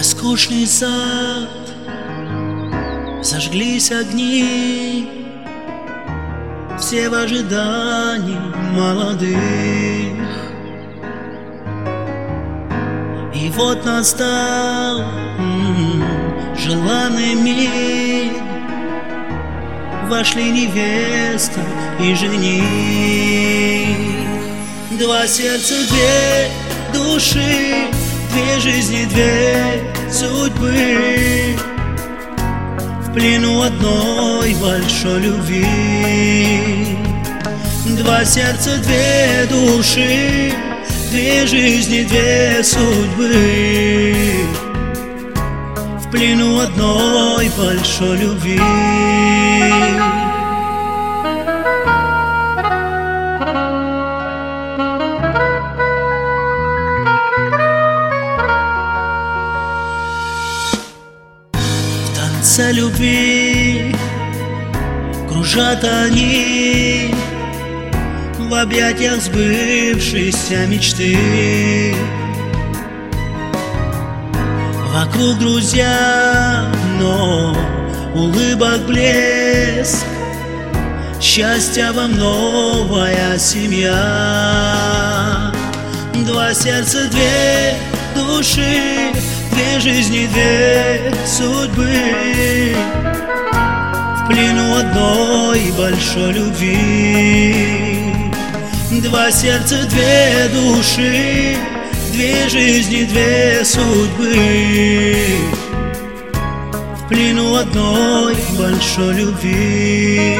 скучный сад, зажглись огни, все в ожидании молодых. И вот настал желанный миг, вошли невеста и жених. Два сердца, две души, две жизни, две судьбы, в плену одной большой любви. Два сердца, две души, две жизни, две судьбы, в плену одной большой любви. В танце любви кружат они в объятиях сбывшейся мечты. Вокруг друзья, но улыбок блеск, счастья вам новая семья. Два сердца, две души, две жизни, две судьбы, в плену одной большой любви. Два сердца, две души, две жизни, две судьбы, в плену одной большой любви.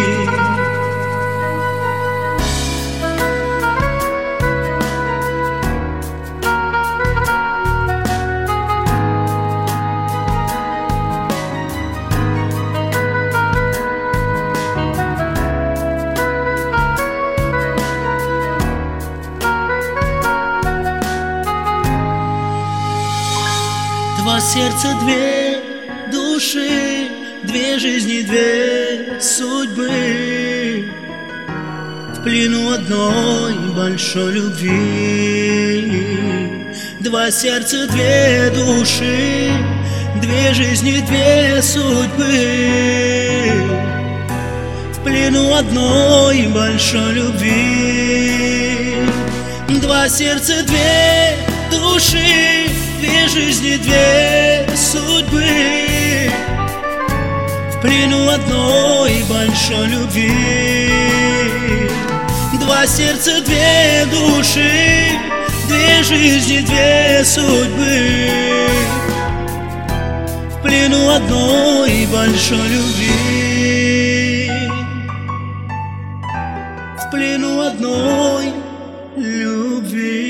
Два сердца, две души, две жизни, две судьбы, в плену одной большой любви. Два сердца, две души, две жизни, две судьбы, в плену одной большой любви. Два сердца, две души, две жизни, две судьбы, в плену одной большой любви. Два сердца, две души, две жизни, две судьбы, в плену одной большой любви, в плену одной любви.